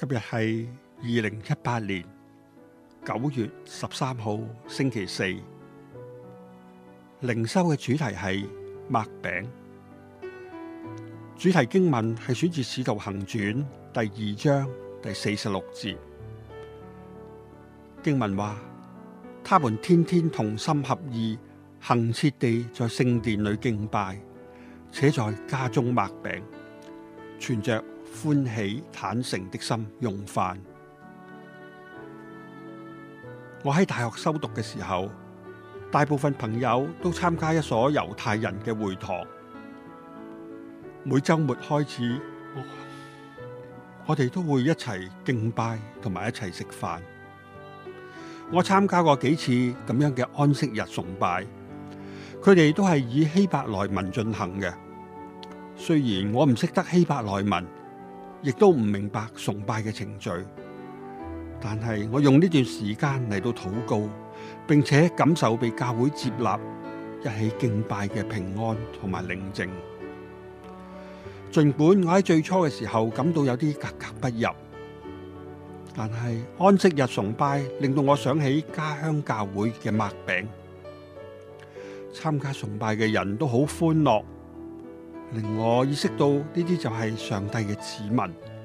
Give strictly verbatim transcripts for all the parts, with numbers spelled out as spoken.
今日係二零一八年九月十三號星期四，靈修嘅主題係擘餅。主題經文係選自《使徒行傳》第二章第四十六節。經文話：他們天天同心合意，恆切地在聖殿裏敬拜，且在家中擘餅，存着歡喜坦誠的心用飯。我喺大學修讀嘅時候，大部分朋友都參加一所猶太人嘅會堂。每週末開始，我哋都會一齊敬拜同埋一齊食飯。我參加過幾次咁樣嘅安息日崇拜，佢哋都係以希伯來文進行嘅。雖然我唔識得希伯來文，亦都唔明白崇拜嘅程序，但係我用呢段時間嚟到禱告，並且感受被教會接納，一起敬拜嘅平安同埋寧靜。儘管我喺最初嘅時候感到有啲格格不入，但係安息日崇拜令到我想起家鄉教會嘅擘餅。參加崇拜嘅人都好歡樂，令我意識到呢啲就係上帝嘅子民。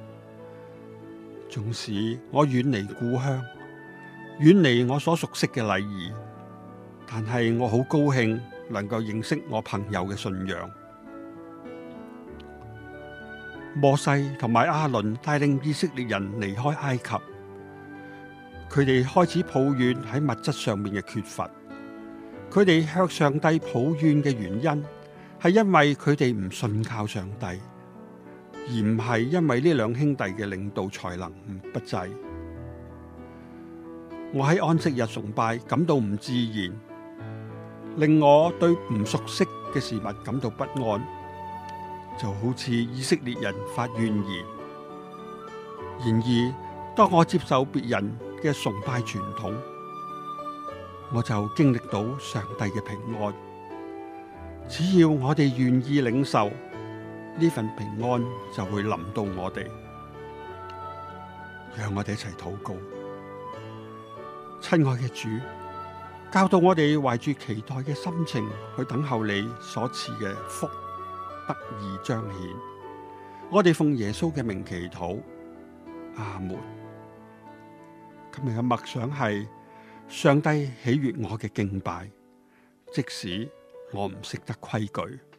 縱使我遠離故鄉，遠離我所熟悉嘅禮儀，但係我好高興能夠認識我朋友嘅信仰。摩西同埋亞倫帶領以色列人離開埃及，佢哋開始抱怨喺物質上面嘅缺乏。佢哋向上帝抱怨嘅原因係因為佢哋唔信靠上帝，而唔係因為呢兩兄弟嘅領導才能不濟。我喺安息日崇拜感到唔自然，令我對唔熟悉嘅事物感到不安，就好似以色列人發怨言。然而，當我接受別人嘅崇拜傳統，我就經歷到上帝嘅平安。只要我哋願意領受，呢份平安就會臨到我哋。讓我哋一齊禱告。親愛嘅主，教導我哋懷住期待嘅心情去等候你所賜嘅福得以彰顯。我哋奉耶穌嘅名祈禱，阿門。今日嘅默想係：上帝喜悅我嘅敬拜，即使我唔識得規矩。